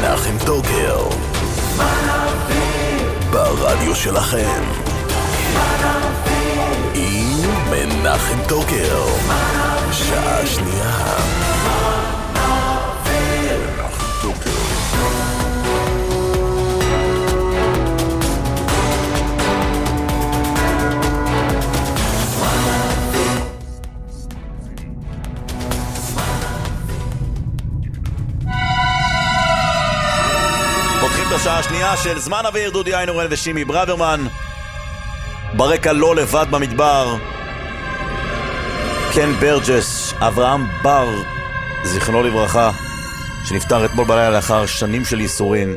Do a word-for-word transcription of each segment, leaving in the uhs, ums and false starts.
מנחם טוקר ברדיו שלכם עם מנחם טוקר שעה שנייה השעה השנייה של זמן אוויר, דודי איינורן ושימי ברוורמן. ברקע לא לבד במדבר, קן ברג'ס, אברהם בר, זיכרונו לברכה, שנפטר אתמול בלילה לאחר שנים של ייסורים.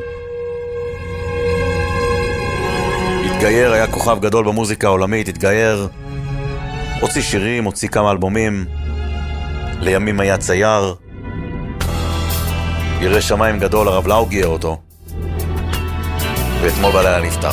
התגייר, היה כוכב גדול במוזיקה העולמית, התגייר, הוציא שירים, הוציא כמה אלבומים, לימים היה צייר, ירא שמיים גדול, הרב לאו גייר אותו, ואתמול בלילה נפטר.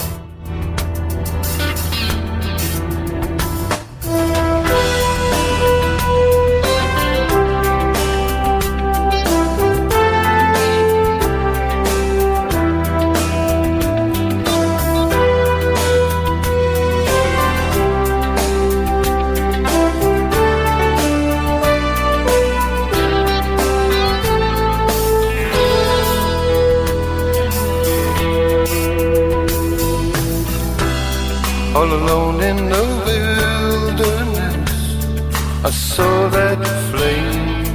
All alone in the wilderness, I saw that flame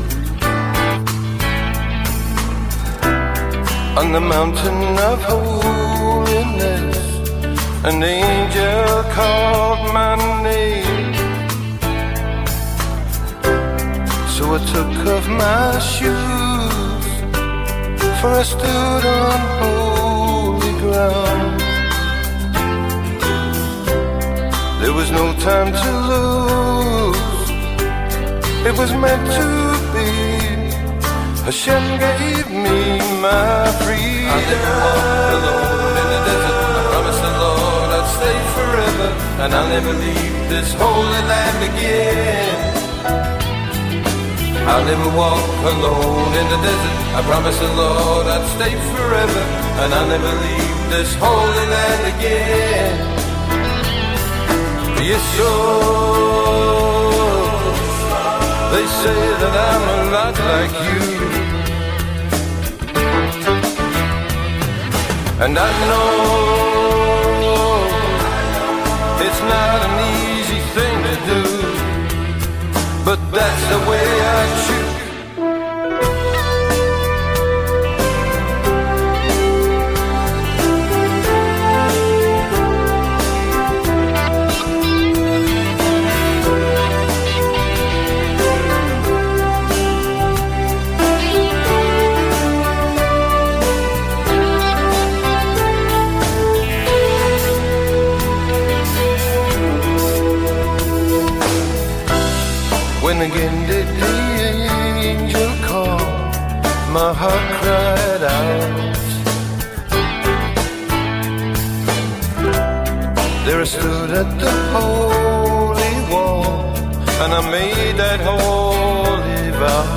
on the mountain of holiness. An angel called my name, so I took off my shoes, for I stood on holy ground. There was no time to lose, it was meant to be. Hashem gave me my freedom. I never walked alone in the desert. I promised the Lord I'd stay forever, and I'll never leave this holy land again. I'll never walk alone in the desert. I promised the Lord I'd stay forever, and I'll never leave this holy land again. Yeshua, they say that I'm a lot like you, and I know it's not an easy thing to do, but that's the way I choose. When again did the angel call, my heart cried out. There I stood at the holy wall, and I made that holy vow.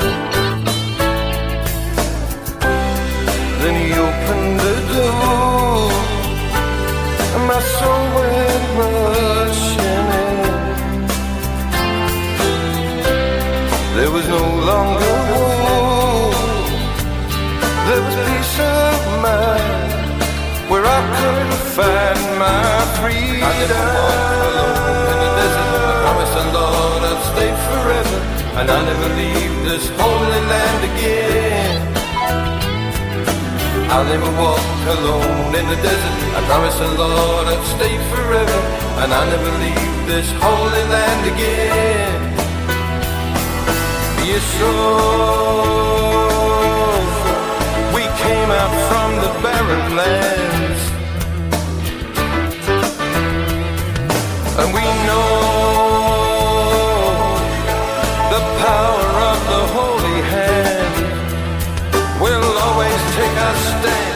Then he opened the door, and my soul went rushing in. There was no longer war, there was peace of mind, where I could find my freedom. I never walked alone in the desert. I promised the Lord I'd stay forever, and I'll never leave this holy land again. I'll never walk alone in the desert. I promised the Lord I'd stay forever, and I'll never leave this holy land again. Yeshua, we came out from the barren lands, and we know the power of the holy hand will always take our stand.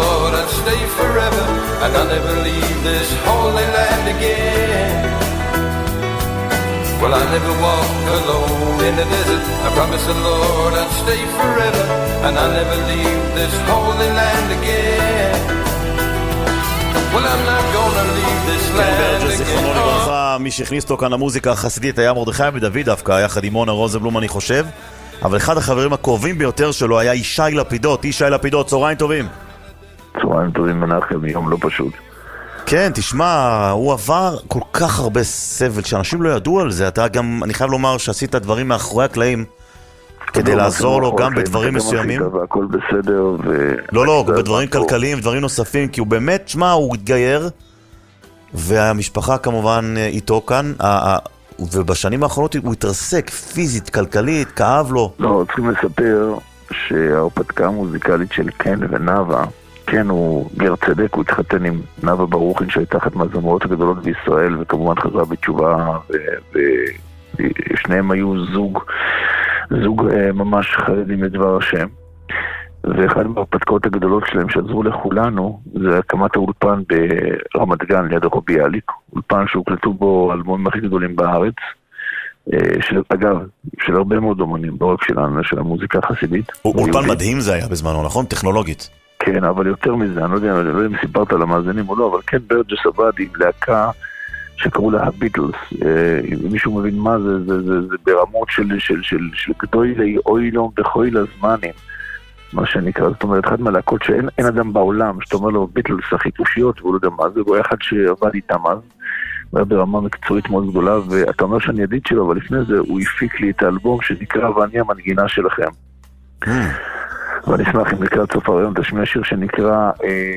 Lord I'd stay forever, and I'll never leave this holy land again. Well, I never walk alone in the desert. I promise the Lord I'd stay forever, and I'll never leave this holy land again. Well, I'm not gonna leave this land again. זיכרונו לברכה, מי שהכניס אותו כאן למוזיקה החסידית היה מרדכי ודוד דווקא, יחד עם מונה רוזנבלום אני חושב, אבל אחד החברים הקרובים ביותר שלו היה ישי לפידות. ישי לפידות, צהריים טובים. צהריים טובים מנחם, יום לא פשוט. כן, תשמע, הוא עבר כל כך הרבה סבל שאנשים לא ידעו על זה. אתה גם, אני חייב לומר שעשית דברים מאחורי הקלעים כדי לעזור לו גם בדברים מסוימים. והכל בסדר. לא, לא, בדברים כלכליים, דברים נוספים, כי הוא באמת, תשמע, הוא התגייר, והמשפחה כמובן איתו כאן, ובשנים האחרונות הוא התרסק פיזית, כלכלית, כאב לו. לא, צריכים לספר שההרפתקה המוזיקלית של קן ונאווה, כן, הוא גר צדק, הוא התחתן עם נאווה ברוכין שהייתה אחת מהזמרות הגדולות בישראל, וכמובן חזרה בתשובה, ושניהם היו זוג, זוג ממש חרדים לדבר השם. ואחד מההרפתקאות הגדולות שלהם שעזרו לכולנו, זה הקמת האולפן ברמת גן ליד הרבי יאליק, אולפן שהוקלטו בו האלבומים הכי גדולים בארץ, של, אגב, של הרבה מאוד אומנים, לא רק שלנו, של המוזיקה החסידית. אולפן מדהים זה היה בזמנו, נכון? טכנולוגית. כן, אבל יותר מזה, אני לא יודע, אני לא יודע אם סיפרת על המאזינים או לא, אבל כן, ברג'ס עבד עם להקה שקראו לה הביטלס. אם מישהו מבין מה זה, זה, זה, זה ברמות של, של, של, של גדולי אוילום בחויל הזמנים, מה שנקרא. זאת אומרת, אחד מהלהקות שאין אין אדם בעולם, שאתה אומר לו ביטלס החיפושיות, והוא לא יודע מה זה, הוא היה אחד שעבד איתם אז, הוא היה ברמה מקצועית מאוד גדולה, ואתה אומר שאני ידיד שלו, אבל לפני זה הוא הפיק לי את האלבום שנקרא ואני המנגינה שלכם. ואני אשמח אם לקראת סוף הרעיון תשמיע שיר שנקרא,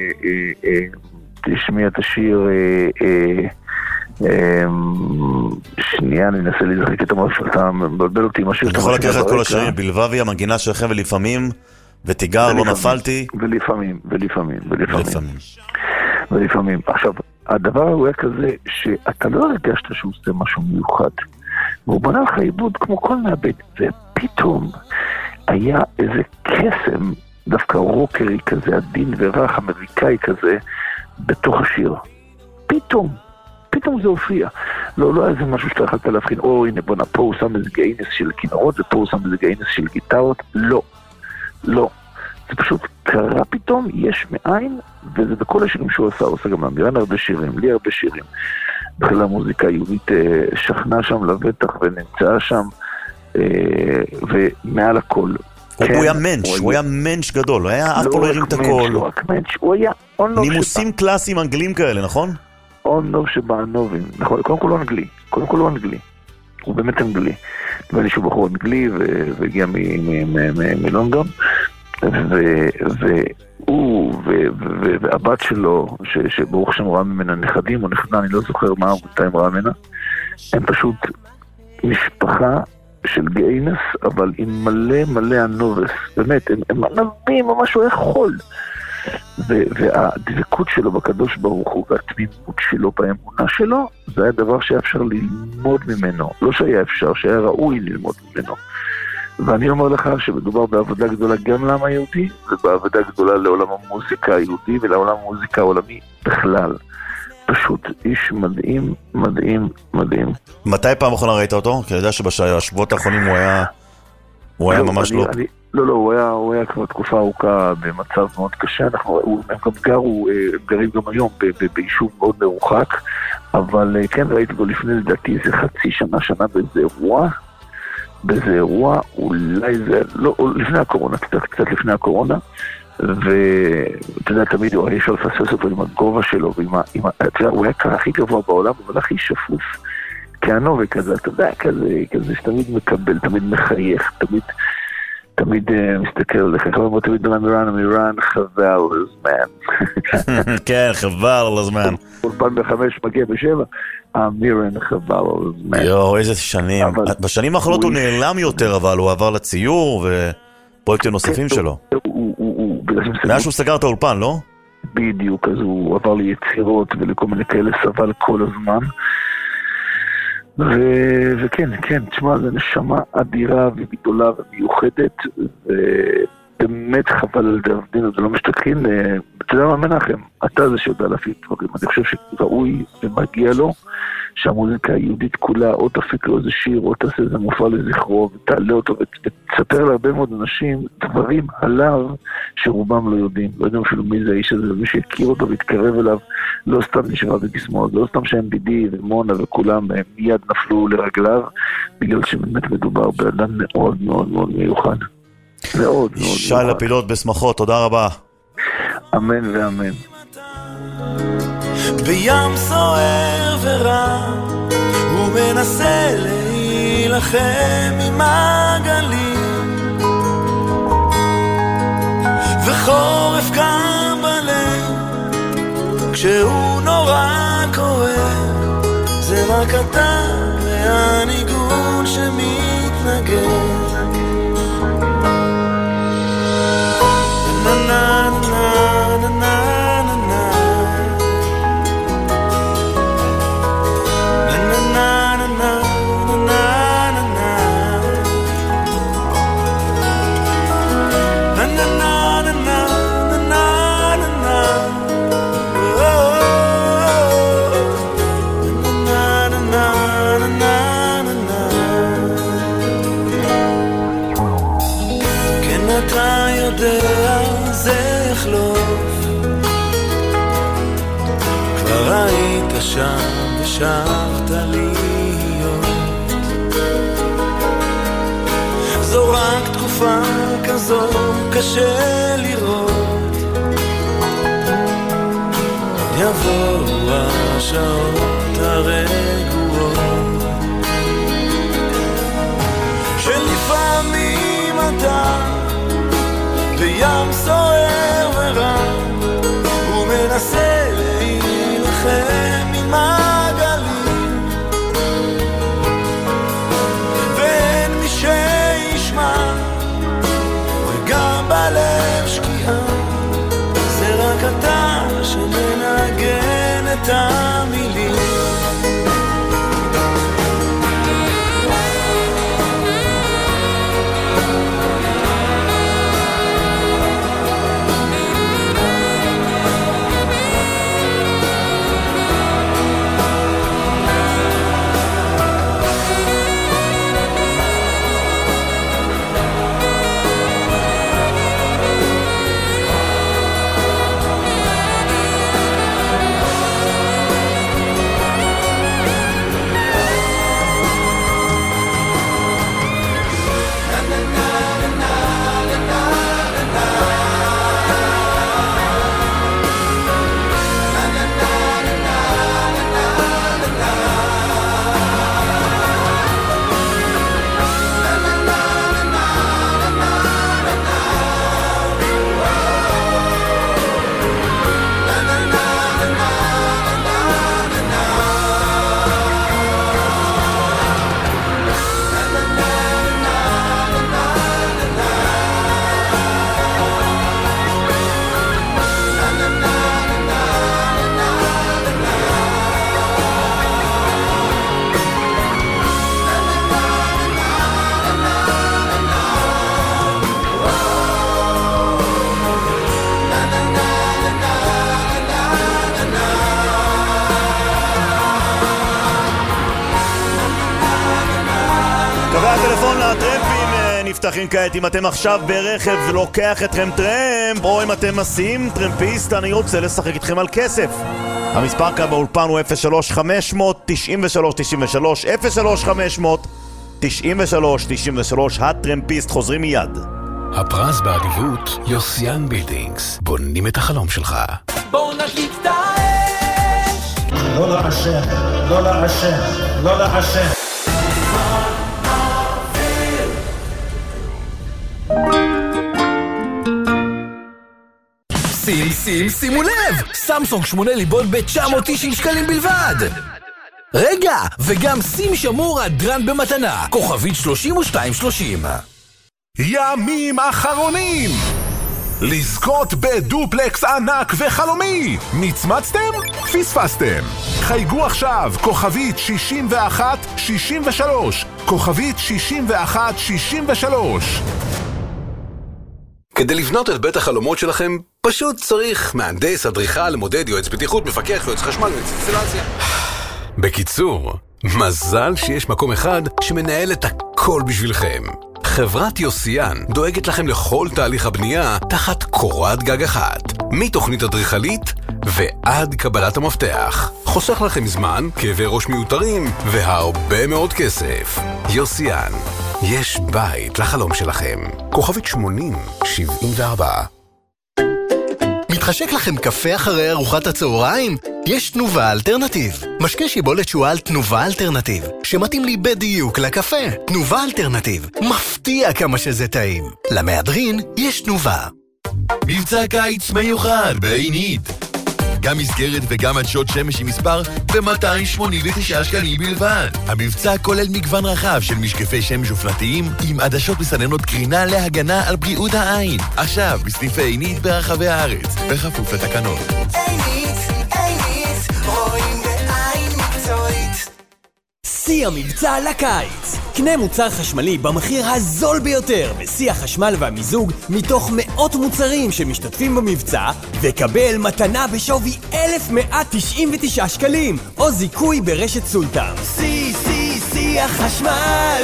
תשמיע את השיר, שנייה, אני אנסה להזחיק את המרפל, אתה מבלבל אותי עם השיר. אתה יכול לקחת את כל השירים, בלבבי המנגינה שלכם ולפעמים, ותיגר לא נפלתי. ולפעמים, ולפעמים, ולפעמים. ולפעמים. עכשיו, הדבר הוא היה כזה שאתה לא הרגשת שהוא עושה משהו מיוחד, והוא בנה לך עיבוד כמו כל מעבד, ופתאום היה איזה קסם, דווקא רוקרי כזה, עדין ורך, אמריקאי כזה, בתוך השיר. פתאום, פתאום זה הופיע. לא, לא היה זה משהו שאתה יכולת להבחין, או הנה בוא נפה, הוא שם איזה גיינס של כינרות, ופה הוא שם איזה גיינס של גיטרות. לא, לא. זה פשוט קרה פתאום, יש מאין, וזה בכל השירים שהוא עשה, הוא עושה גם לאמירן הרבה שירים, לי הרבה שירים. בכלל המוזיקה היהודית שכנה שם לבטח ונמצאה שם, ומעל הכל. הוא היה מנש, הוא היה מנש גדול, הוא היה אף פה לא הרים את הכל. לא רק מנש, הוא היה אונוב שבא. נימוסים קלאסיים אנגלים כאלה, נכון? אונוב שבא אנובים, נכון, קודם כל הוא אנגלי, קודם כל הוא אנגלי, הוא באמת אנגלי. נדמה לי שהוא בחור אנגלי והגיע מלונדון, והוא והבת שלו, שברוך שם ראה ממנה נכדים או נכדה, אני לא זוכר מה בינתיים ראה ממנה, הם פשוט משפחה של גיינס, אבל עם מלא מלא הנובס, באמת, הם, הם ענבים, ממש הוא היה חול. והדבקות שלו בקדוש ברוך הוא, והתמימות שלו באמונה שלו, זה היה דבר שהיה אפשר ללמוד ממנו. לא שהיה אפשר, שהיה ראוי ללמוד ממנו. ואני אומר לך שמדובר בעבודה גדולה גם לעם היהודי, ובעבודה גדולה לעולם המוזיקה היהודי, ולעולם המוזיקה העולמי בכלל. פשוט איש מדהים, מדהים, מדהים. מתי פעם אחרונה ראית אותו? כי אני יודע שבשבועות האחרונים הוא היה, הוא היה ממש לא... לא, לא, הוא היה, הוא היה כבר תקופה ארוכה במצב מאוד קשה. אנחנו, הם גם גרו, הם גרים גם היום ביישוב מאוד מרוחק, אבל כן ראיתי בו לפני לדעתי איזה חצי שנה, שנה באיזה אירוע, באיזה אירוע, אולי זה, לא, לפני הקורונה, קצת, קצת לפני הקורונה, ואתה יודע, תמיד הוא היה אפשר לפסס אותו עם הגובה שלו, ועם ה... עם ה... אתה יודע, הוא היה ככה הכי גבוה בעולם, אבל הכי שפוף, כענו וכזה, אתה יודע, כזה, כזה שתמיד מקבל, תמיד מחייך, תמיד, תמיד uh, מסתכל עליך, חבר מאוד תמיד דומה מירן, מירן חבל לזמן. כן, חבל לזמן. אולפן בחמש מגיע בשבע, מירן חבל לזמן. יואו, איזה שנים. בשנים האחרונות הוא נעלם יותר, אבל הוא עבר לציור ופרויקטים נוספים שלו. מאז שהוא סגר את האולפן, לא? בדיוק, אז הוא עבר ליצירות ולכל מיני כאלה סבל כל הזמן. וכן, כן, תשמע, זה נשמה אדירה וגדולה ומיוחדת, באמת חבל על דרבדין, אז לא משתתקים. אתה יודע מה מנחם? אתה זה שיודע להפיק דברים. אני חושב שראוי ומגיע לו שהמוזיקה היהודית כולה, או תפיק לו איזה שיר, או תעשה איזה מופע לזכרו, ותעלה אותו, ותספר להרבה מאוד אנשים דברים עליו שרובם לא יודעים. לא יודעים אפילו מי זה האיש הזה, ומי שהכיר אותו והתקרב אליו, לא סתם נשמע בגסמות, לא סתם שהם בידי ומונה וכולם מיד נפלו לרגליו, בגלל שבאמת מדובר באדם מאוד מאוד מאוד מיוחד. מאוד מאוד שי לפידות בשמחות, תודה רבה. אמן ואמן. בים סוער ורע הוא מנסה להילחם עם הגלים, וחורף גם בלב כשהוא נורא כואב, זה רק אתה והניגון שמתנגן. na na na na na שם ושבת להיות, זו רק תקופה כזו קשה לראות, יבואו השעות הרגועות שלפעמים אתה בים סוער ורע הוא מנסה להילחם עם הגלים, ואין מי שישמע וגם בלב שקיעה, זה רק אתה שמנגן את המילים. נפתחים כעת. אם אתם עכשיו ברכב ולוקח אתכם טרמפ, או אם אתם מסיעים טרמפיסט, אני רוצה לשחק איתכם על כסף. המספר כאן באולפן הוא אפס שלוש חמש תשע שלוש תשע שלוש אפס שלוש חמש תשע שלוש תשע שלוש. הטרמפיסט חוזרים מיד. הפרס באדיבות יוסיאן בילדינגס, בונים את החלום שלך. בואו נדליק את האש, לא לעשן, לא לעשן, לא לעשן. שים, שים, שימו לב! סמסונג שמונה ליבות ב-תשע מאות תשעים שקלים בלבד! רגע! וגם סים שמור הדרן במתנה, כוכבית שלושים ושתיים שלושים. ימים אחרונים! לזכות בדופלקס ענק וחלומי! נצמצתם? פספסתם! חייגו עכשיו, כוכבית שישים ואחת שישים ושלוש, כוכבית שישים ואחת שישים ושלוש. כדי לבנות את בית החלומות שלכם, פשוט צריך מהנדס, אדריכל, מודד, יועץ בטיחות, מפקח, יועץ חשמל, יועץ אינסטלציה. בקיצור, מזל שיש מקום אחד שמנהל את הכל בשבילכם. חברת יוסיאן דואגת לכם לכל תהליך הבנייה תחת קורת גג אחת, מתוכנית אדריכלית ועד קבלת המפתח. חוסך לכם זמן, כאבי ראש מיותרים והרבה מאוד כסף. יוסיאן, יש בית לחלום שלכם. כוכבית שמונים שבעים וארבע. מתחשק לכם קפה אחרי ארוחת הצהריים? יש תנובה אלטרנטיב. משקה שיבולת שועל תנובה אלטרנטיב, שמתאים לי בדיוק לקפה. תנובה אלטרנטיב, מפתיע כמה שזה טעים. למהדרין יש תנובה. מבצע קיץ מיוחד בעינית. גם מסגרת וגם עדשות שמש עם מספר ב-מאתיים שמונים ותשעה שקלים בלבד. המבצע כולל מגוון רחב של משקפי שמש אופנתיים עם עדשות מסננות קרינה להגנה על בריאות העין. עכשיו בסניפי עינית ברחבי הארץ, בכפוף לתקנות. עינית, עינית, רואים בעין מקצועית. שיא המבצע לקיץ. קנה מוצר חשמלי במחיר הזול ביותר בשיא החשמל והמיזוג מתוך מאות מוצרים שמשתתפים במבצע, וקבל מתנה בשווי אלף מאה תשעים ותשעה שקלים או זיכוי ברשת סולטן. שיא, שיא, שיא החשמל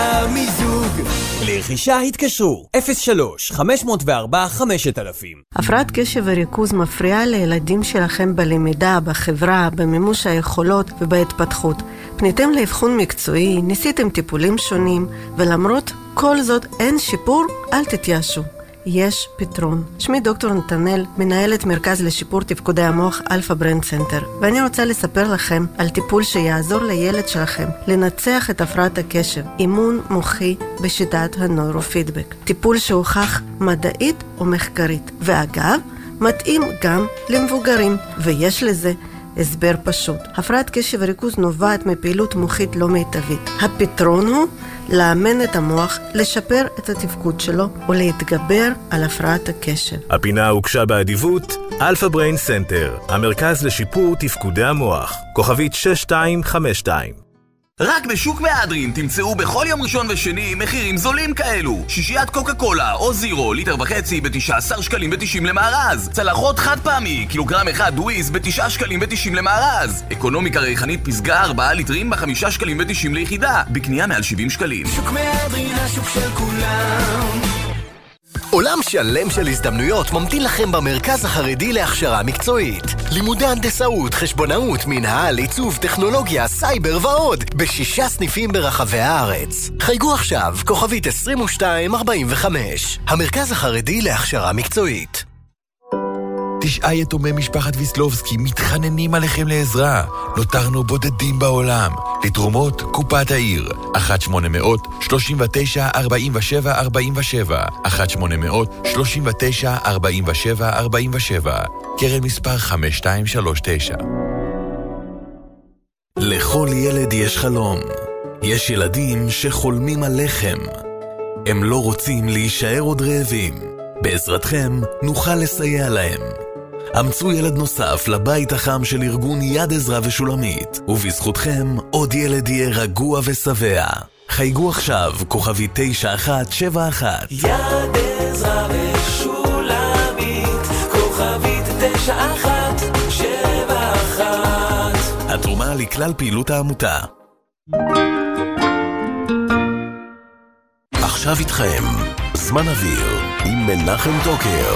והמיזוג. לרכישה התקשרו אפס שלוש חמש אפס ארבע חמשת אלפים. הפרעת קשב וריכוז מפריעה לילדים שלכם בלמידה, בחברה, במימוש היכולות ובהתפתחות. פניתם לאבחון מקצועי, ניסיתם טיפולים שונים, ולמרות כל זאת אין שיפור, אל תתייאשו. יש פתרון. שמי דוקטור נתנאל, מנהלת מרכז לשיפור תפקודי המוח אלפא ברנד סנטר, ואני רוצה לספר לכם על טיפול שיעזור לילד שלכם לנצח את הפרעת הקשב, אימון מוחי בשיטת הנוירופידבק. טיפול שהוכח מדעית ומחקרית, ואגב, מתאים גם למבוגרים, ויש לזה הסבר פשוט. הפרעת קשב וריכוז נובעת מפעילות מוחית לא מיטבית. הפתרון הוא לאמן את המוח, לשפר את התפקוד שלו ולהתגבר על הפרעת הקשב. הפינה הוקשה באדיבות אלפא בריין סנטר, המרכז לשיפור תפקודי המוח. כוכבית שש שתיים חמש שתיים. רק בשוק מהדרין תמצאו בכל יום ראשון ושני מחירים זולים כאלו. שישיית קוקה קולה או זירו ליטר וחצי ב-תשעה עשר שקלים ב-תשעים למארז. צלחות חד פעמי קילוגרם אחד וויז ב-תשעה שקלים ב-תשעים למארז. אקונומיקה ריחנית פסגה ארבעה ליטרים ב-חמישה שקלים ב-תשעים ליחידה, בקנייה מעל שבעים שקלים. שוק מהדרין, השוק של כולם. עולם שלם של הזדמנויות ממתין לכם במרכז החרדי להכשרה מקצועית. לימודי הנדסאות, חשבונאות, מנהל, עיצוב, טכנולוגיה, סייבר ועוד, בשישה סניפים ברחבי הארץ. חייגו עכשיו, כוכבית עשרים ושתיים ארבעים וחמש. המרכז החרדי להכשרה מקצועית. תשעה יתומי משפחת ויסלובסקי מתחננים עליכם לעזרה. נותרנו בודדים בעולם. לתרומות קופת העיר אחת שמונה מאות שלושים ותשע ארבעים ושבע ארבעים ושבע אחת שמונה מאות שלושים ותשע ארבעים ושבע ארבעים ושבע. קרן מספר חמש שתיים שלוש תשע. לכל ילד יש חלום. יש ילדים שחולמים על לחם. הם לא רוצים להישאר עוד רעבים. בעזרתכם נוכל לסייע להם. אמצו ילד נוסף לבית החם של ארגון יד עזרא ושולמית, ובזכותכם עוד ילד יהיה רגוע ושבע. חייגו עכשיו, כוכבי תשע אחת שבע אחת. יד עזרא ושולמית, כוכבית תשע אחת שבע אחת. התרומה לכלל פעילות העמותה. עכשיו איתכם, זמן אוויר עם מנחם טוקר.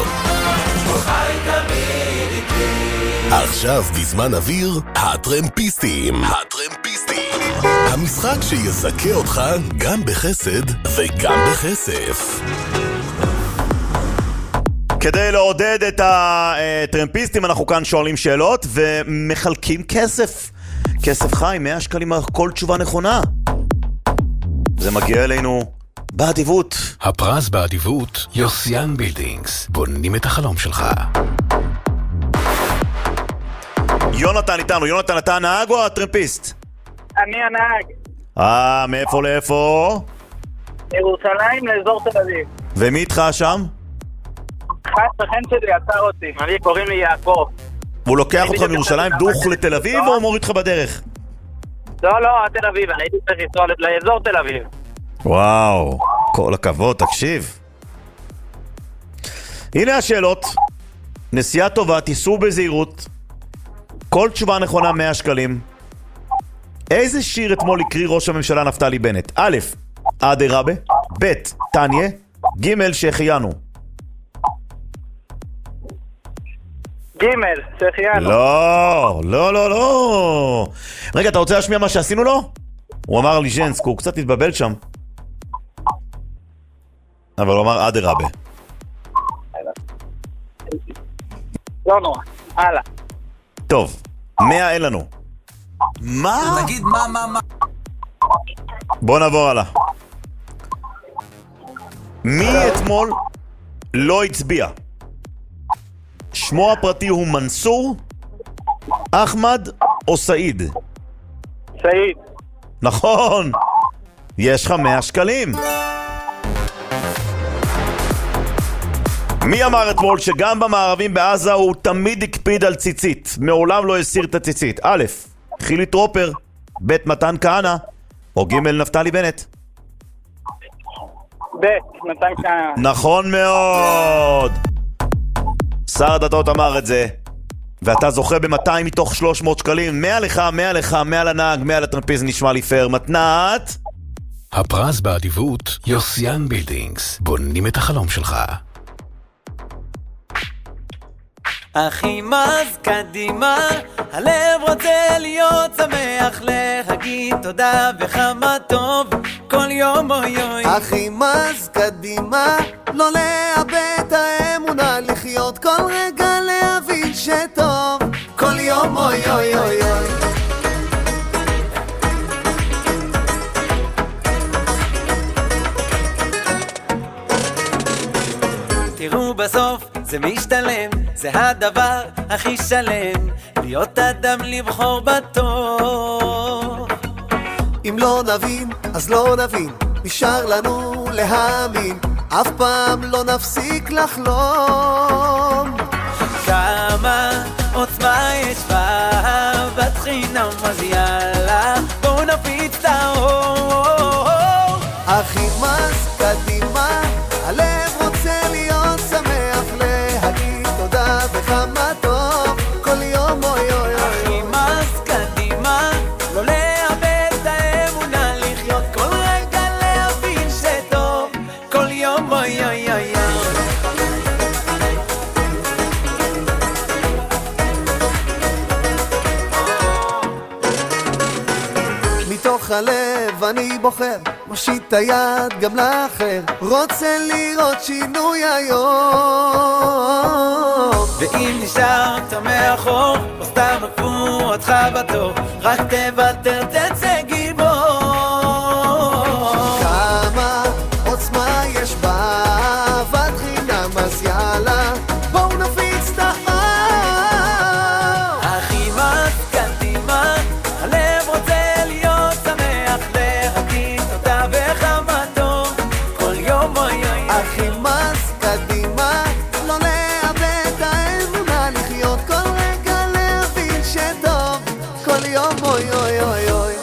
עכשיו בזמן אוויר, הטרמפיסטים. הטרמפיסטים. המשחק שיזכה אותך גם בחסד וגם בכסף. כדי לעודד את הטרמפיסטים אנחנו כאן שואלים שאלות ומחלקים כסף. כסף חי, מאה שקלים על כל תשובה נכונה. זה מגיע אלינו באדיבות. הפרס באדיבות, יוסיאן בילדינגס. בונים את החלום שלך. יונתן איתנו, יונתן, אתה הנהג או הטרמפיסט? אני הנהג. אה, מאיפה לאיפה? ירושלים לאזור תל אביב. ומי איתך שם? שכן שלי עצר אותי, אני קוראים לי יעקב. הוא לוקח אותך מירושלים דוך לתל אביב או מוריד אותך בדרך? לא, לא, תל אביב, אני הייתי צריך לנסוע לאזור תל אביב. וואו, כל הכבוד, תקשיב. הנה השאלות. נסיעה טובה, תיסעו בזהירות. כל תשובה נכונה מאה שקלים. איזה שיר אתמול הקריא ראש הממשלה נפתלי בנט? א', עדי רבה, ב', טניה, ג', שהחיינו. ג', שהחיינו. לא, לא, לא, לא. רגע, אתה רוצה להשמיע מה שעשינו לו? הוא אמר לי ז'נסק, הוא קצת התבבל שם. אבל הוא אמר עדי רבה. לא נורא, הלאה. טוב, מאה אין לנו. מה? נגיד מה, מה, מה? בוא נעבור הלאה. מי אתמול לא הצביע? שמו הפרטי הוא מנסור, אחמד או סעיד? סעיד. נכון. יש לך מאה שקלים. מי אמר אתמול שגם במערבים בעזה הוא תמיד הקפיד על ציצית, מעולם לא הסיר את הציצית? א', חילי טרופר, ב', מתן כהנא, או ג', נפתלי בנט? ב', מתן כהנא. נכון מאוד. שר הדתות אמר את זה, ואתה זוכה ב-מאתיים מתוך שלוש מאות שקלים. מאה לך, מאה לך, מאה לנהג, מאה לטרמפיסט, נשמע לי פייר. מתנת? הפרס באדיבות, יוסיאן בילדינגס, בונים את החלום שלך. אחי מז קדימה, הלב רוצה להיות שמח, להגיד תודה וכמה טוב כל יום אוי אוי. אחי מז קדימה, לא לאבד את האמונה, לחיות כל רגע להבין שטוב כל יום אוי אוי אוי אוי. תראו בסוף זה משתלם, זה הדבר הכי שלם, להיות אדם לבחור בטוב. אם לא נבין, אז לא נבין, נשאר לנו להאמין, אף פעם לא נפסיק לחלום. כמה עוצמה יש באהבת חינם, אז יאללה בואו נפיץ את האור. אחי מס קדימה, הלב רוצה להיות שמח, להגיד תודה וכמה טוב כל יום אוי אוי אוי. אחי מס קדימה, לא לאבד את האמונה, לחיות כל רגע להבין שטוב כל יום אוי אוי אוי. מתוך הלב אני בוחר, מושיט את היד גם לאחר, רוצה לראות שינוי היום. ואם נשארת מאחור, או סתם עקפו אותך בתור, רק תוותר תצא גיבור. כמה עוצמה יש באהבת חינם, אז יאללה בואו נפיץ את האור. אחי מס קדימה, הלב רוצה להיות שמח, להגיד תודה וכמה טוב כל יום אוי אוי. אחי מס קדימה, לא לאבד את האמונה, לחיות כל רגע להבין שטוב כל יום אוי אוי אוי אוי.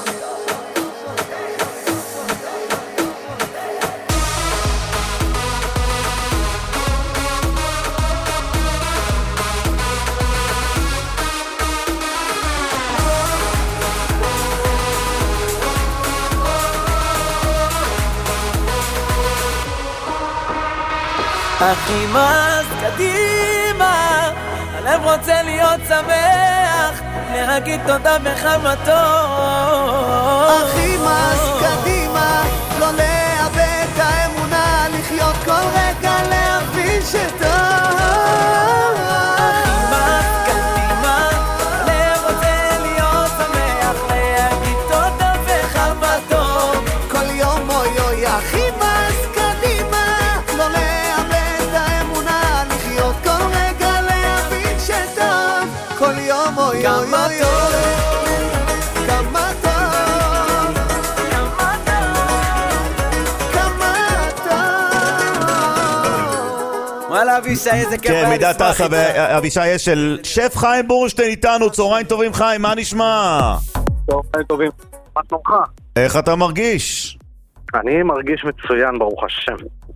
אחי מס קדימה, הלב רוצה להיות שמח, להגיד תודה בכמה טוב. אחי מס קדימה, לא לאבד את האמונה, לחיות כל רגע להבין שטוב. אחי מס קדימה, הלב רוצה להיות שמח, להגיד תודה בכמה טוב כל יום אוי אוי. אחי מס קדימה, לא לאבד את האמונה, לחיות כל רגע להבין שטוב כל יום אוי אוי אוי. כמה טוב, כמה טוב, כמה טוב. וואלה אבישי, איזה כיף. כן, מידת אסה ואבישי יש של שף חיים בורשטיין איתנו. צהריים טובים חיים, מה נשמע? צהריים טובים, מה שלומך? איך אתה מרגיש? אני מרגיש מצוין, ברוך השם.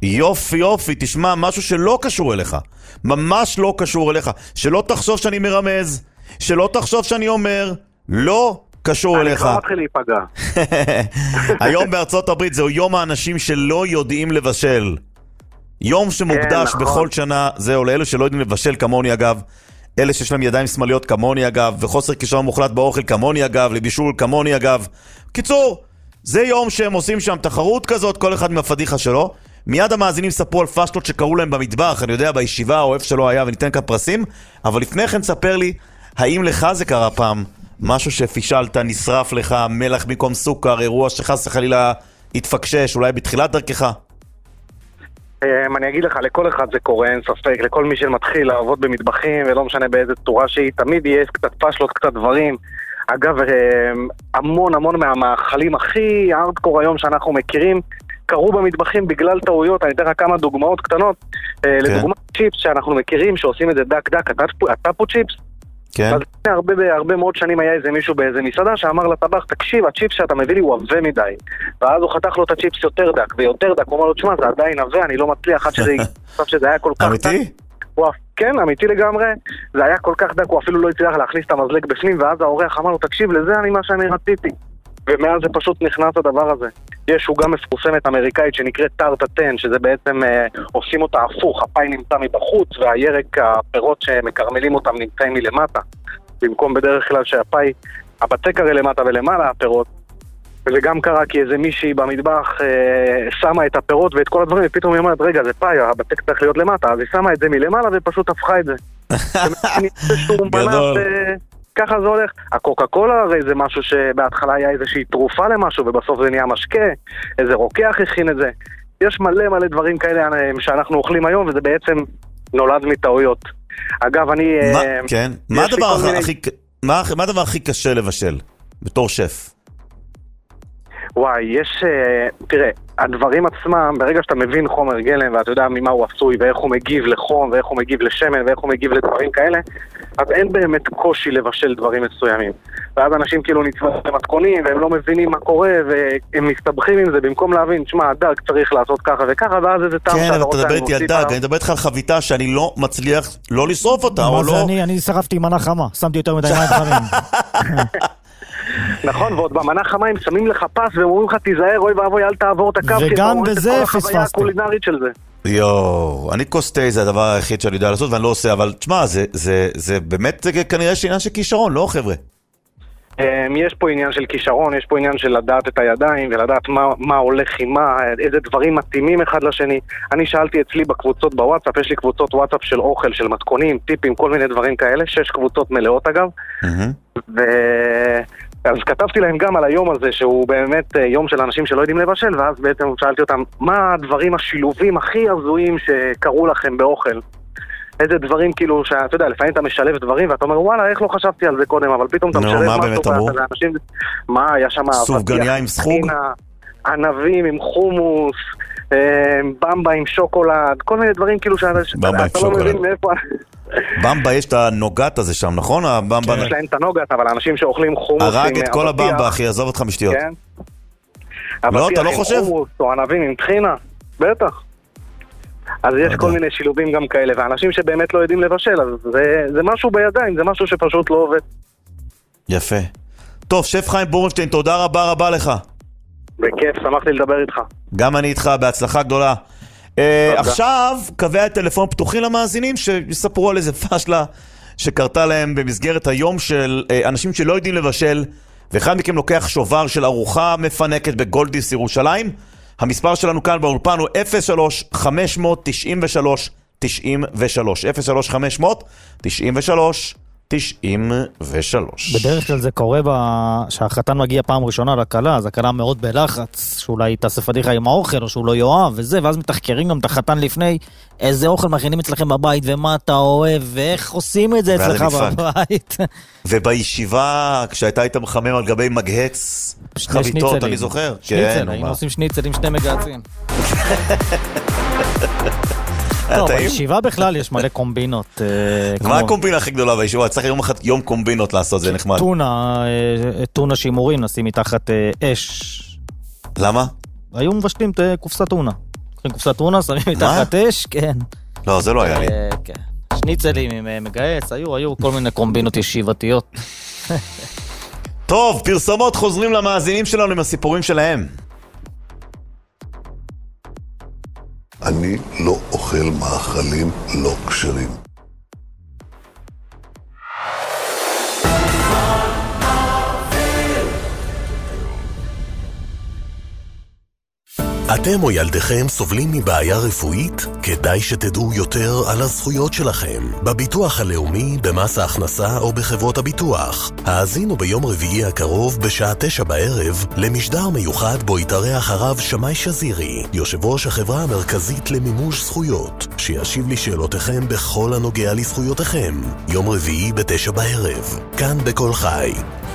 יופי יופי, תשמע, משהו שלא קשור אליך, ממש לא קשור אליך, שלא תחשוב שאני מרמז, שלא תחשוב שאני אומר, לא קשור אליך. אני כבר מתחיל להיפגע. היום בארצות הברית זהו יום האנשים שלא יודעים לבשל. יום שמוקדש כן, בכל נכון. שנה, זהו לאלו שלא יודעים לבשל כמוני אגב, אלה שיש להם ידיים שמאליות כמוני אגב, וחוסר כישרון מוחלט באוכל כמוני אגב, לבישול כמוני אגב. קיצור, זה יום שהם עושים שם תחרות כזאת, כל אחד עם הפדיחה שלו. מיד המאזינים ספרו על פשטות שקראו להם במטבח, אני יודע, בישיבה או איפה שלא היה, וניתן כאן פרסים. אבל לפני כן ספר לי, האם לך זה קרה פעם? משהו שפישלת, נשרף לך, מלח במקום סוכר, אירוע שחס חלילה התפקשש, אולי בתחילת דרכך? אני אגיד לך, לכל אחד זה קורה, אין ספק, לכל מי שמתחיל לעבוד במטבחים, ולא משנה באיזה צורה שהיא, תמיד יש קצת פשלות, קצת דברים. אגב, המון המון מהמאכלים הכי הארדקור היום שאנחנו מכירים, קרו במטבחים בגלל טעויות. אני אתן לך כמה דוגמאות קטנות. כן. לדוגמה, צ'יפס שאנחנו מכירים, שעושים את זה דק דק, הטאפו צ'יפס. כן. אז הרבה, הרבה מאוד שנים היה איזה מישהו באיזה מסעדה שאמר לטבח, תקשיב, הצ'יפס שאתה מביא לי הוא עבה מדי. ואז הוא חתך לו את הצ'יפס יותר דק ויותר דק, הוא אמר לו, תשמע, זה עדיין עבה, אני לא מצליח, עד שזה, שזה היה כל כך דק. אמיתי? כן, אמיתי לגמרי, זה היה כל כך דק, הוא אפילו לא הצליח להכניס את המזלג בפנים, ואז האורח אמר לו, תקשיב, לזה אני מה שאני רציתי. ומאז זה פשוט נכנס הדבר הזה. יש הוא גם מפורסמת אמריקאית שנקראת טארטטן, שזה בעצם אה, עושים אותה הפוך, הפאי נמצא מבחוץ והירק, הפירות שמקרמלים אותם נמצאים מלמטה, במקום בדרך כלל שהפאי, הבצק הרי למטה ולמעלה הפירות. וזה גם קרה כי איזה מישהי במטבח אה, שמה את הפירות ואת כל הדברים, ופתאום היא אומרת, רגע, זה פאי, הבצק צריך להיות למטה, אז היא שמה את זה מלמעלה ופשוט הפכה את זה. גדול. ככה זה הולך. הקוקה קולה הרי זה משהו שבהתחלה היה איזושהי תרופה למשהו ובסוף זה נהיה משקה, איזה רוקח הכין את זה. יש מלא מלא דברים כאלה שאנחנו אוכלים היום וזה בעצם נולד מטעויות. אגב, אני... מה, כן. מה הדבר מיני... הכי, מה, מה הדבר הכי קשה לבשל בתור שף? וואי, יש... תראה, הדברים עצמם, ברגע שאתה מבין חומר גלם ואתה יודע ממה הוא עשוי ואיך הוא מגיב לחום ואיך הוא מגיב לשמן ואיך הוא מגיב לדברים כאלה, אז אין באמת קושי לבשל דברים מסוימים. ואז אנשים כאילו נצבעים למתכונים והם לא מבינים מה קורה והם מסתבכים עם זה במקום להבין, שמה, הדג צריך לעשות ככה וככה, ואז איזה טעם שאתה רוצה... כן, אבל אתה מדבר איתי על דג, אני מדבר איתך על חביתה שאני לא מצליח לא לשרוף אותה, או לא... מה זה אני? אני שרפתי מנה חמה, שמתי יותר מדי מים חמים. נכון, ועוד במנה חמה הם שמים לך פס והם אומרים לך תיזהר, אוי ואבוי, אל תעבור את הקו, וגם בזה פספסתי. החוויה הקולינרית של זה. יואו, אני קוסטי זה הדבר היחיד שאני יודע לעשות ואני לא עושה, אבל תשמע, זה, זה, זה באמת זה כנראה שעניין של כישרון, לא חבר'ה? יש פה עניין של כישרון, יש פה עניין של לדעת את הידיים ולדעת מה, מה הולך עם מה, איזה דברים מתאימים אחד לשני. אני שאלתי אצלי בקבוצות בוואטסאפ, יש לי קבוצות וואטסאפ של אוכל, של מתכונים, טיפים, כל מיני דברים כאלה, שש קבוצות מלאות אגב. ו... אז כתבתי להם גם על היום הזה, שהוא באמת יום של אנשים שלא יודעים לבשל, ואז בעצם שאלתי אותם, מה הדברים השילובים הכי הזויים שקרו לכם באוכל? איזה דברים כאילו, שאתה יודע, לפעמים אתה משלב דברים, ואתה אומר, וואלה, איך לא חשבתי על זה קודם, אבל פתאום אתה משלב משהו, ואנשים, מה, היה שם... סופגניה עם סחוג? ענבים עם חומוס, במבה עם שוקולד, כל מיני דברים כאילו שאתה לא מבין מאיפה... במבה יש את הנוגת הזה שם, נכון? יש להם את הנוגת, אבל האנשים שאוכלים חומוס... הרג את כל הבמבה, אחי, עזוב אותך משטיות. לא, אתה לא חושב? חומוס או ענבים עם טחינה, בטח. אז יש כל מיני שילובים גם כאלה, ואנשים שבאמת לא יודעים לבשל, אז זה משהו בידיים, זה משהו שפשוט לא עובד. יפה. טוב, שף חיים בורנשטיין, תודה רבה רבה לך. בכיף, שמחתי לדבר איתך. גם אני איתך, בהצלחה גדולה. עכשיו, קווי הטלפון פתוחים למאזינים שיספרו על איזה פשלה שקרתה להם במסגרת היום של אנשים שלא יודעים לבשל, ואחד מכם לוקח שובר של ארוחה מפנקת בגולדיס ירושלים. המספר שלנו כאן באולפן הוא אפס שלוש חמש תשע שלוש תשע שלוש אפס שלוש חמש תשע שלוש תשעים ושלוש. בדרך כלל זה קורה שהחתן מגיע פעם ראשונה לקלה, אז הקלה מאוד בלחץ, שאולי תעשה פדיחה עם האוכל, או שהוא לא יאהב וזה, ואז מתחקרים גם את החתן לפני, איזה אוכל מכינים אצלכם בבית, ומה אתה אוהב, ואיך עושים את זה אצלך בבית. ובישיבה, כשהייתה היית מחמם על גבי מגהץ, חביתות, אני זוכר. שניצל, היינו עושים שניצל עם שני מגהצים. לא, בישיבה בכלל יש מלא קומבינות. מה הקומבינה הכי גדולה בישיבה? צריך יום אחד יום קומבינות לעשות, זה נחמד. טונה, טונה שימורים נשים מתחת אש. למה? היו מבשלים את קופסת טונה. לוקחים קופסת טונה, שמים מתחת אש, כן. לא, זה לא היה לי. כן. שניצלים עם מגייס, היו, היו כל מיני קומבינות ישיבתיות. טוב, פרסומות חוזרים למאזינים שלנו עם הסיפורים שלהם. אני לא אוכל מאכלים לא כשרים. אתם או ילדיכם סובלים מבעיה רפואית? כדאי שתדעו יותר על הזכויות שלכם. בביטוח הלאומי, במס ההכנסה או בחברות הביטוח. האזינו ביום רביעי הקרוב בשעה תשע בערב למשדר מיוחד בו יתארח הרב שמאי שזירי, יושב ראש החברה המרכזית למימוש זכויות, שישיב לי שאלותיכם בכל הנוגע לזכויותיכם. יום רביעי בתשע בערב, כאן בכל חי.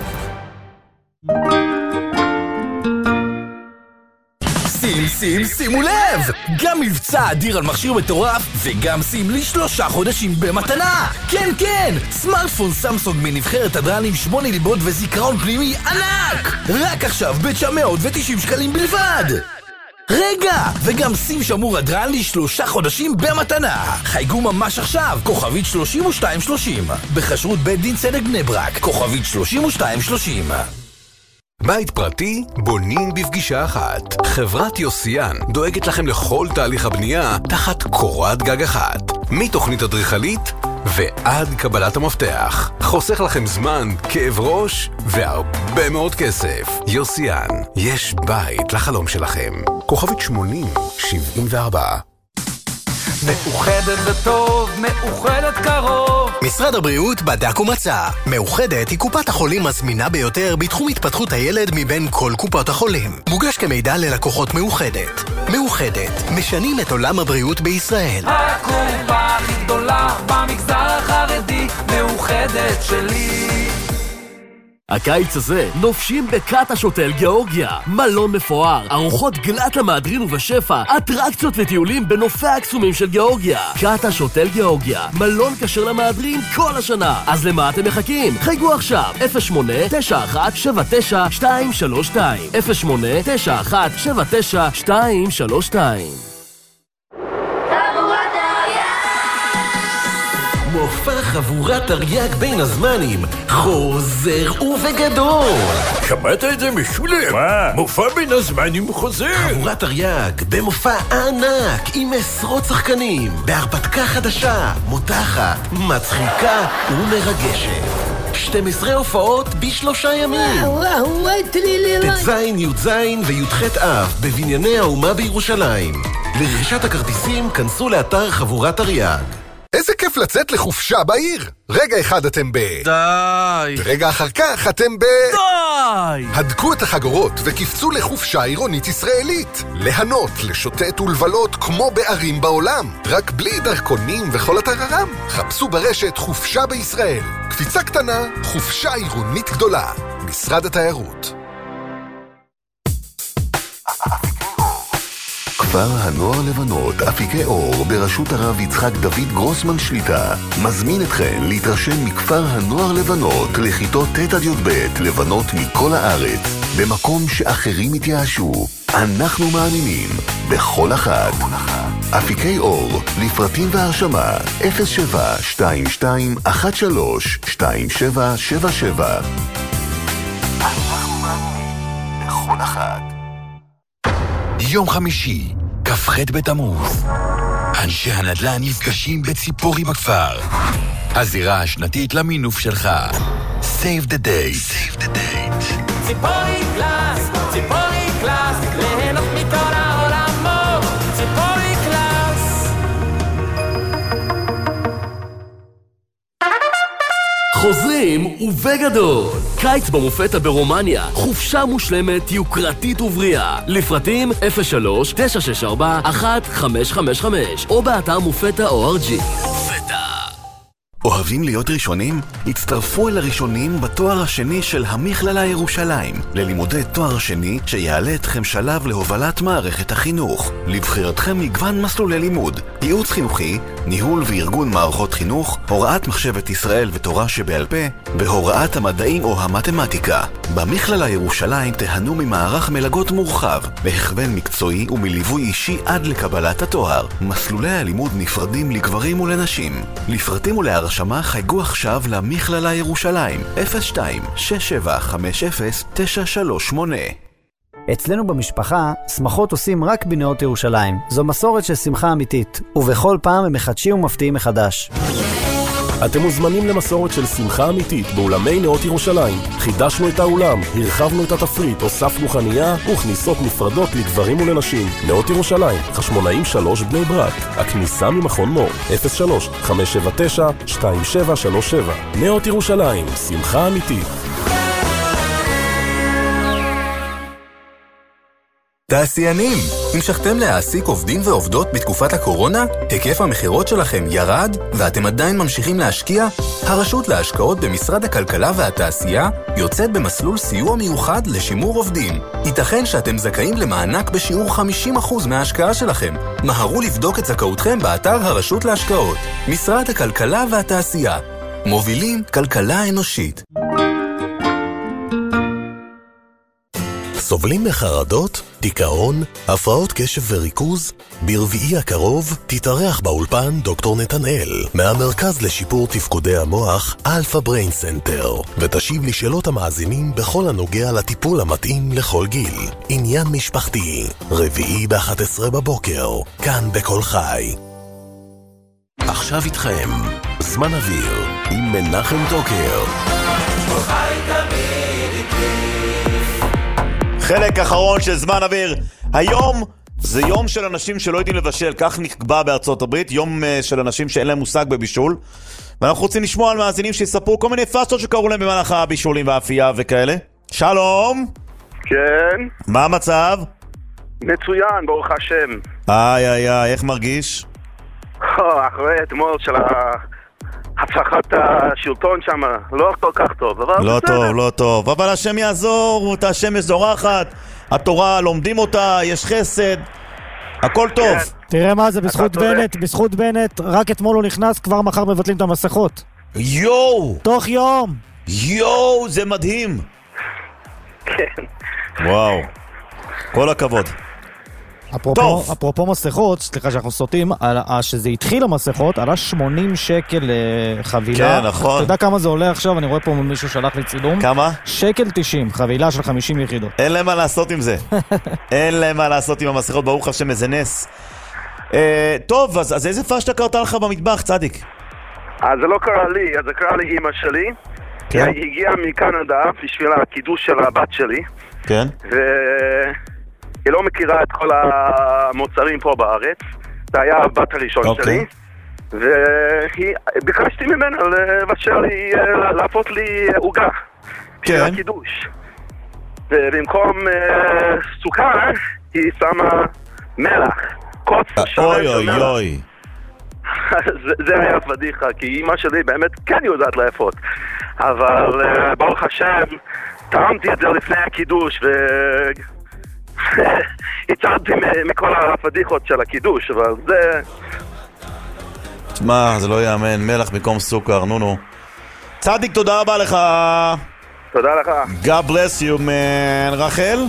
שים, שים, שימו לב! גם מבצע אדיר על מכשיר מטורף וגם שים לי שלושה חודשים במתנה! כן, כן! סמארטפון סמסונג מנבחרת הדרן עם שמונה ליבות וזיכרון פנימי ענק! רק עכשיו ב-תשע מאות ותשעים שקלים בלבד! רגע! וגם שים שמור הדרן לי שלושה חודשים במתנה! חייגו ממש עכשיו, כוכבית שלושים ושתיים שלושים בחשרות בית דין צדק בני ברק, כוכבית שלושים ושתיים שלושים. בית פרטי בונים בפגישה אחת. חברת יוסיאן דואגת לכם לכל תהליך הבנייה תחת קורת גג אחת. מתוכנית אדריכלית ועד קבלת המפתח. חוסך לכם זמן, כאב ראש והרבה מאוד כסף. יוסיאן, יש בית לחלום שלכם. כוכבית שמונים שבעים וארבע. מאוחדת וטוב, מאוחדת קרוב. משרד הבריאות בדק ומצא. מאוחדת היא קופת החולים הזמינה ביותר בתחום התפתחות הילד מבין כל קופות החולים. מוגש כמידע ללקוחות מאוחדת. מאוחדת, משנים את עולם הבריאות בישראל. הקופה הכי גדולה במגזר החרדי, מאוחדת שלי. הקיץ הזה נופשים בקאטה שוטל גיאורגיה. מלון מפואר, ארוחות גלת למהדרין ובשפע, אטרקציות וטיולים בנופי הקסומים של גיאורגיה. קאטה שוטל גיאורגיה, מלון כשר למהדרין כל השנה. אז למה אתם מחכים? חייגו עכשיו אפס שמונה תשע אחת שבע תשע שתיים שלוש שתיים אפס שמונה תשע אחת שבע תשע שתיים שלוש שתיים. מופע חבורת תרי"ג בין הזמנים חוזר ובגדול. שמעת את זה משולם? מה? מופע בין הזמנים חוזר. חבורת תרי"ג במופע ענק עם עשרות שחקנים בהרפתקה חדשה, מותחת, מצחיקה ומרגשת. שתים עשרה הופעות בשלושה ימים. וואו, וואי, תלילי. תזין, י"זין וי"ח אב בבנייני האומה בירושלים. לרכישת הכרטיסים כנסו לאתר חבורת תרי"ג. איזה כיף לצאת לחופשה בעיר. רגע אחד אתם ב... די. ורגע אחר כך אתם ב... די. הדקו את החגורות וקפצו לחופשה עירונית ישראלית. להנות, לשוטט ולבלות כמו בערים בעולם. רק בלי דרכונים וכל הטררם. חפשו ברשת חופשה בישראל. קפיצה קטנה, חופשה עירונית גדולה. משרד התיירות. כפר הנוער לבנות, אפיקי אור, בראשות הרב יצחק דוד גרוסמן שליטה, מזמין אתכם להתרשם מכפר הנוער לבנות לכיתות ט' עד י"ב, לבנות מכל הארץ, במקום שאחרים התייאשו. אנחנו מאמינים בכל אחד. אפיקי אור, לפרטים והרשמה אפס שבע שתיים שתיים אחת שלוש שתיים שבע שבע שבע. אנחנו מאמינים בכל אחד. יום חמישי, כ"ח בתמוז. אנשי הנדל"ן נפגשים בציפורי בכפר. הזירה השנתית למינוף שלך. Save the date. Save the date. ציפורי קלאס, ציפורי קלאס, ליהנות מכל העולמות. ציפורי קלאס. חוזרים ובגדול. קיץ במופתא ברומניה. חופשה מושלמת, יוקרתית ובריאה. לפרטים אפס שלוש תשע שש ארבע אחת חמש חמש חמש או באתר מופתא או אר ג'י. מופתא. אוהבים להיות ראשונים? הצטרפו אל הראשונים בתואר השני של המכללה ירושלים, ללימודי תואר שני שיעלה אתכם שלב להובלת מערכת החינוך. לבחירתכם מגוון מסלולי לימוד, ייעוץ חינוכי, ניהול וארגון מערכות חינוך, הוראת מחשבת ישראל ותורה שבעל פה, והוראת המדעים או המתמטיקה. במכללה ירושלים תהנו ממערך מלגות מורחב, בהכוון מקצועי ומליווי אישי עד לקבלת התואר. מסלולי הלימוד נפרדים לגברים ולנשים. לפרטים ולהרשמה חייגו עכשיו למכללה ירושלים אפס שתיים שש שבע חמש אפס תשע שלוש שמונה. אצלנו במשפחה, שמחות עושים רק בנאות ירושלים. זו מסורת של שמחה אמיתית, ובכל פעם הם מחדשים ומפתיעים מחדש. אתם מוזמנים למסורת של שמחה אמיתית באולמי נאות ירושלים. חידשנו את האולם, הרחבנו את התפריט, הוספנו חנייה וכניסות נפרדות לגברים ולנשים. נאות ירושלים, חשמונאים שלוש בני ברק. הכניסה ממכון מור, אפס שלוש חמש שבע תשע שתיים שבע שלוש שבע. נאות ירושלים, שמחה אמיתית. תעשיינים, המשכתם להעסיק עובדים ועובדות בתקופת הקורונה? היקף המחירות שלכם ירד ואתם עדיין ממשיכים להשקיע? הרשות להשקעות במשרד הכלכלה והתעשייה יוצאת במסלול סיוע מיוחד לשימור עובדים. ייתכן שאתם זכאים למענק בשיעור חמישים אחוז מההשקעה שלכם. מהרו לבדוק את זכאותכם באתר הרשות להשקעות. משרד הכלכלה והתעשייה. מובילים כלכלה אנושית. סובלים מחרדות, דיכאון, הפרעות קשב וריכוז? ברביעי הקרוב תתארח באולפן דוקטור נתנאל מהמרכז לשיפור תפקודי המוח אלפא בריין סנטר, ותשיב לשאלות המאזינים בכל הנוגע לטיפול המתאים לכל גיל. עניין משפחתי, רביעי ב-אחת עשרה בבוקר, כאן בכל חי. עכשיו איתכם זמן אוויר עם מנחם טוקר. כל חי תמיד איתי. חלק אחרון של זמן אוויר. היום זה יום של אנשים שלא יודעים לבשל, כך נקבע בארצות הברית, יום של אנשים שאין להם מושג בבישול, ואנחנו רוצים לשמוע על מאזינים שיספרו כל מיני פסטות שקראו להם במהלך הבישולים והאפייה וכאלה. שלום. כן. מה המצב? מצוין, ברוך השם. איי איי איי, איך מרגיש? אחרי אתמול של הצלחת השלטון שם, לא כל כך טוב. לא טוב, לא טוב, אבל השם יעזור, את השמש זורחת, התורה לומדים אותה, יש חסד, הכל טוב. תראה מה זה, בזכות בנט, בזכות בנט, רק אתמול הוא נכנס, כבר מחר מבטלים את המסכות. יואו! תוך יום! יואו, זה מדהים! כן. וואו, כל הכבוד. אפרופו, אפרופו מסכות, סליחה שאנחנו סוטים, שזה התחיל המסכות, עלה שמונים שקל חבילה. כן, נכון. אתה יודע כמה זה עולה עכשיו? אני רואה פה מישהו שלח לי צילום. כמה? שקל תשעים, חבילה של חמישים יחידות. אין להם מה לעשות עם זה. אין להם מה לעשות עם המסכות, ברוך השם, איזה נס. אה, טוב, אז, אז איזה פשטה קרתה לך במטבח, צדיק? אז זה לא קרה לי, אז זה קרה לי אמא שלי. כן. היא הגיעה מקנדה בשביל הקידוש של הבת שלי. כן. ו... היא לא מכירה את כל המוצרים פה בארץ. זה היה הבת הראשון okay. שלי. וביקשתי ממנה לבשל לי, להפות לי עוגה. כן. בשביל הקידוש. ובמקום uh, סוכר, היא שמה מלח. קוץ אוי אוי אוי. זה, זה היה פדיחה, כי אמא שלי באמת כן יודעת להפות. אבל uh, ברוך השם, טעמתי את זה לפני הקידוש ו... הצעתי מכל הפדיחות של הקידוש, אבל זה... תשמע, זה לא יאמן, מלח במקום סוכר, נו נו. צדיק, תודה רבה לך. תודה לך. God bless you, man. רחל?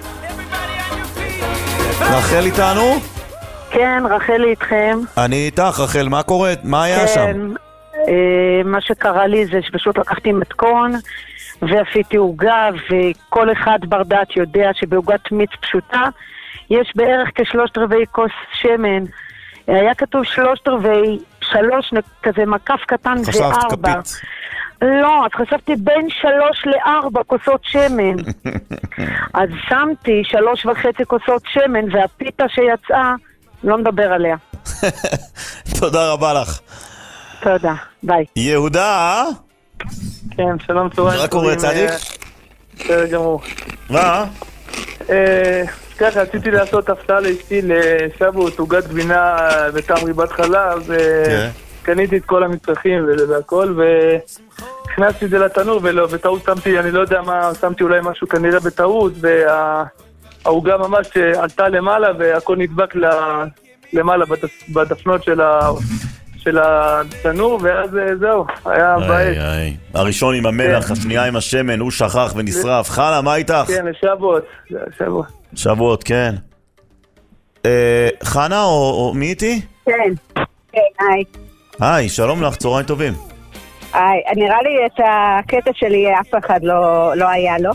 רחל איתנו? כן, רחל איתכם. אני איתך, רחל, מה קורה? מה היה שם? כן, מה שקרה לי זה שפשוט לקחתי מתכון ואפיתי עוגה, וכל אחד בר דעת יודע שבעוגת מיץ פשוטה יש בערך כשלושת רבעי כוס שמן. היה כתוב שלושת רבעי, שלוש כזה מקף קטן וארבע. לא, אז חשבתי בין שלוש לארבע כוסות שמן. אז שמתי שלוש וחצי כוסות שמן, והפיתה שיצאה, לא נדבר עליה. תודה רבה לך. תודה, ביי. יהודה? כן, שלום צהריים. מה קורה, צדיק? בסדר גמור. מה? ככה, רציתי לעשות הפתעה לאשתי לשבועות, עוגת גבינה בטעם ריבת חלב, קניתי את כל המצרכים והכל, והכנסתי את זה לתנור, ובטעות שמתי, אני לא יודע מה, שמתי אולי משהו כנראה בטעות, והעוגה ממש עלתה למעלה, והכל נדבק למעלה בדפנות של ה... של התנור, ואז זהו, היה בעט. הראשון עם המלח, השנייה עם השמן, הוא שכח ונשרף. חלה, מה איתך? כן, שבועות. שבועות. שבועות, כן. חנה, או מי איתי? כן, כן, היי. היי, שלום לך, צהריים טובים. היי, נראה לי את הקטע שלי אף אחד לא היה לו.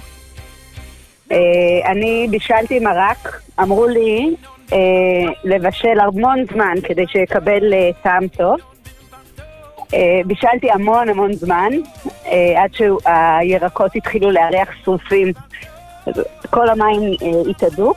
אני בישלתי מרק, אמרו לי, אה, לבשל המון זמן כדי שיקבל אה, טעם טוב. אה, בישלתי המון המון זמן אה, עד שהירקות התחילו להריח שרופים, כל המים אה, התאדו,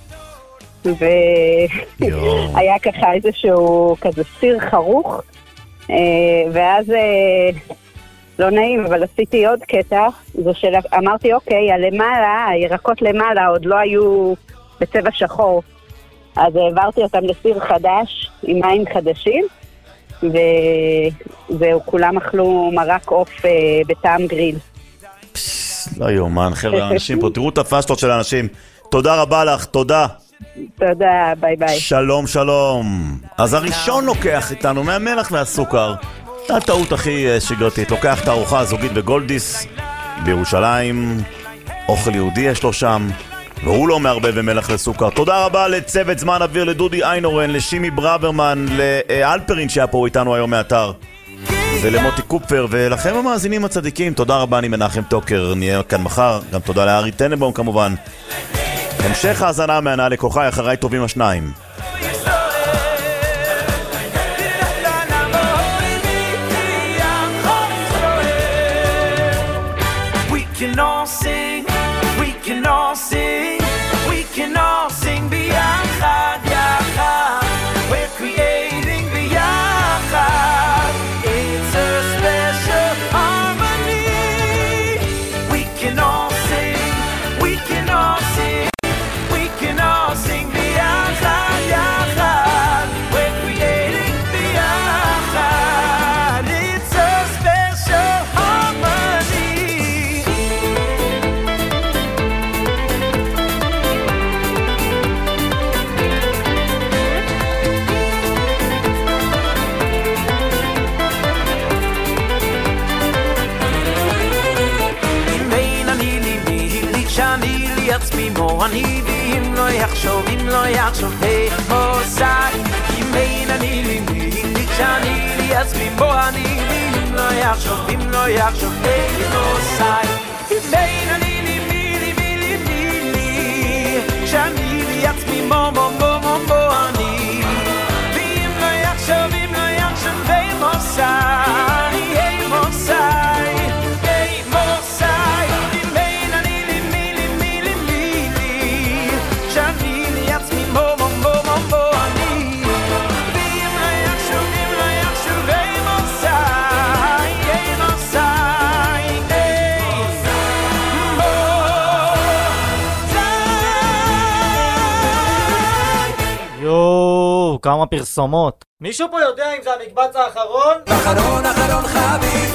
והיה ככה איזשהו כזה סיר חרוך, אה, ואז אה, לא נעים, אבל עשיתי עוד קטע, זה שאמרתי אוקיי, הלמעלה, הירקות למעלה עוד לא היו בצבע שחור, אז העברתי אותם לסיר חדש, עם מים חדשים, וזהו, כולם אכלו מרק עוף אה, בטעם גריל. לא יומן, חבר'ה, אנשים פה, תראו את הפשטות של האנשים. תודה רבה לך, תודה. תודה, ביי ביי. שלום, שלום. אז הראשון לוקח איתנו מהמלח והסוכר. הטעות הכי שגרתית, לוקח את הארוחה הזוגית בגולדיס, בירושלים, אוכל יהודי יש לו שם, והוא לא מערבב במלח לסוכר. תודה רבה לצוות זמן אוויר, לדודי איינורן, לשימי ברוורמן, לאלפרין שהיה פה איתנו היום מאתר, ולמוטי קופר, ולכם המאזינים הצדיקים, תודה רבה, אני מנחם טוקר, נהיה כאן מחר, גם תודה לארי טננבום כמובן. המשך האזנה מהנאה לקוחי, אחריי טובים השניים. We can all sing, we can all sing, we can all sing ביחד, יחד. We're creating ביחד. It's a special harmony. We can all sing, we can all sing, we can all sing ביחד, יחד. We're creating ביחד. It's a special harmony. שאני לי עצמי מו אני ואם לא יחשוב, אם לא יחשוב במוסד אם אין אני לי לי שאני לי עצמי מו אני ואם לא יחשוב, אם לא יחשוב במוסד אם אין אני לי לי לי לי לי לי שאני לי עצמי מו מו מו מו מו אני ואם לא יחשוב, אם לא יחשוב במוסד יהיה מוסד יואו, כמה פרסומות. מישהו פה יודע אם זה המקבץ האחרון? אחרון, אחרון חביב